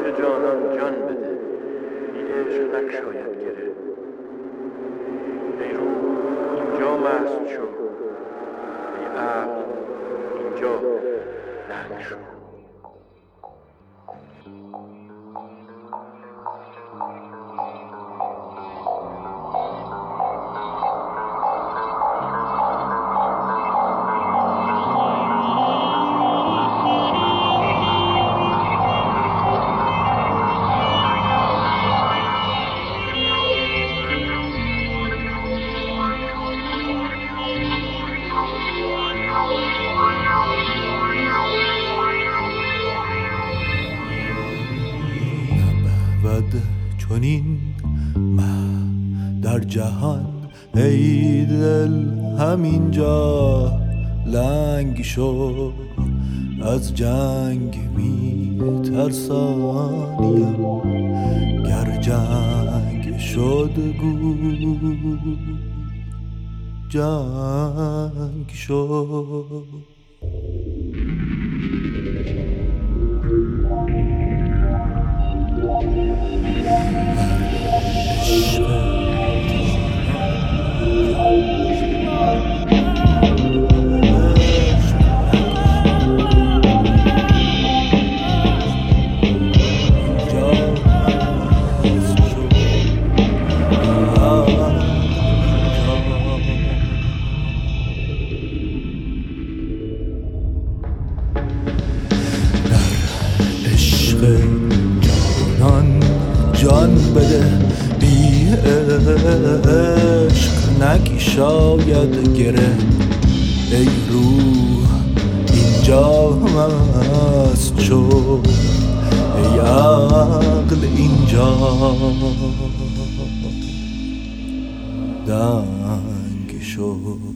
جانان جان بده، بی عشق نگشاید گره. ای روح اینجا مست شو، ای عقل اینجا لنگ شو. چنین در جهان ای دل همینجا لنگ شو، از جنگ می ترسانیم، گر جنگ شد گو جنگ شو. جان بده، بی عشق نگشاید گره. ای روح اینجا مست شو، ای عقل اینجا دنگ شو.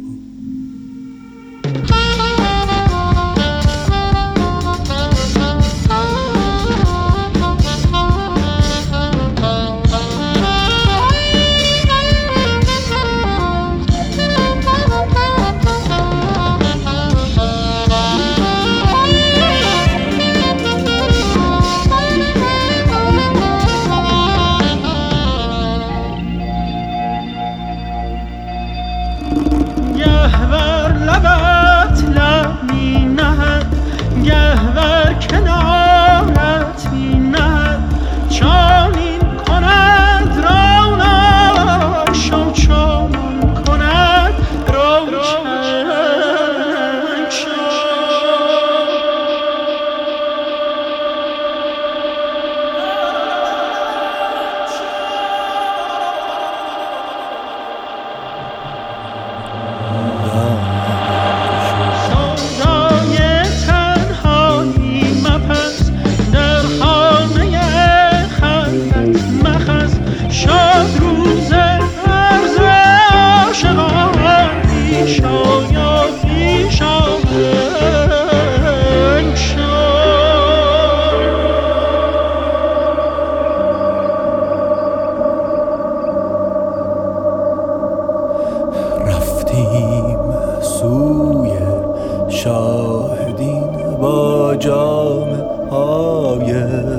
شاهدین با جام های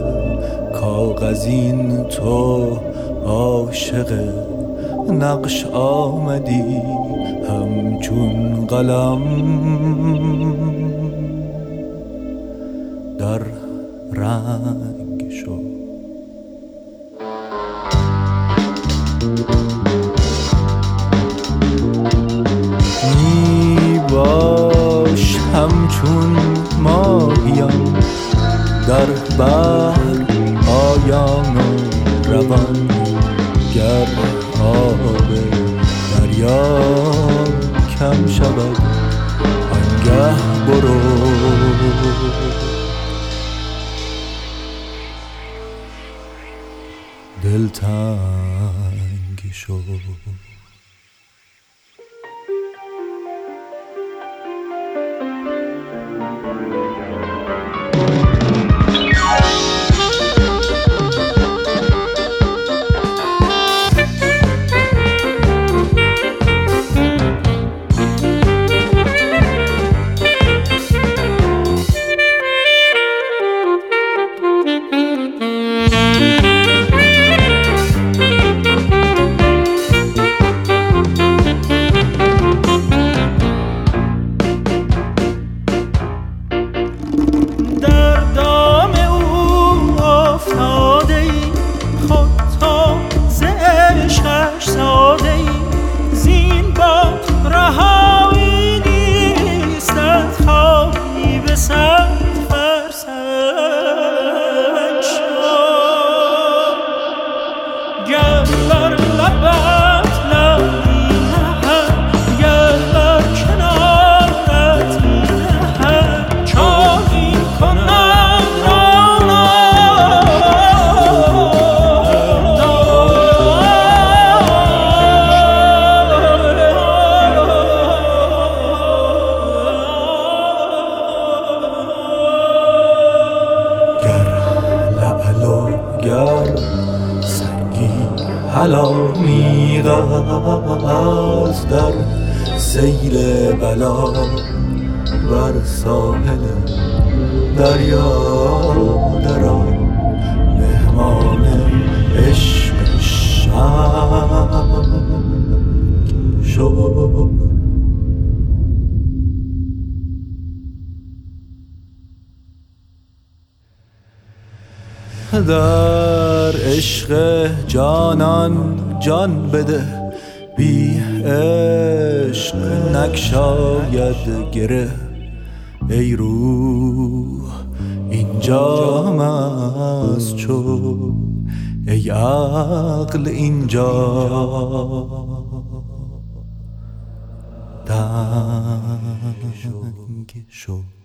کاغذین، تو عاشق نقش آمدی همچون قلم در رنگ شو. باش همچون ماهیان در بحر آیان و روان، گر آب دریا کم شود آنگه برو دلتنگ شو. کلامی از در سیل بلا بر ساحل دریا درا مهمان عشق شب شد. در عشق جانان جان بده، بی عشق نگشاید گره. ای روح اینجا مست شو، ای عقل اینجا دنگ شو.